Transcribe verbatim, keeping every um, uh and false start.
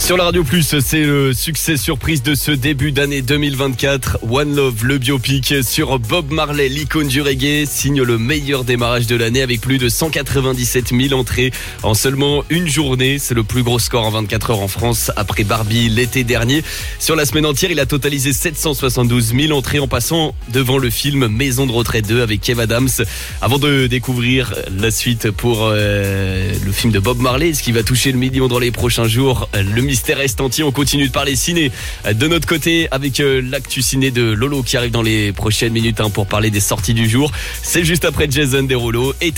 Sur la Radio Plus, c'est le succès surprise de ce début d'année deux mille vingt-quatre. One Love, le biopic sur Bob Marley, l'icône du reggae, signe le meilleur démarrage de l'année avec plus de cent quatre-vingt-dix-sept mille entrées en seulement une journée. C'est le plus gros score en vingt-quatre heures en France après Barbie l'été dernier. Sur la semaine entière, il a totalisé sept cent soixante-douze mille entrées en passant devant le film Maison de retraite deux avec Kev Adams. Avant de découvrir la suite pour euh, le film de Bob Marley, ce qui va toucher le million dans les prochains jours, le mystère reste entier. On continue de parler ciné de notre côté avec l'actu ciné de Lolo qui arrive dans les prochaines minutes hein, pour parler des sorties du jour. C'est juste après Jason Derulo et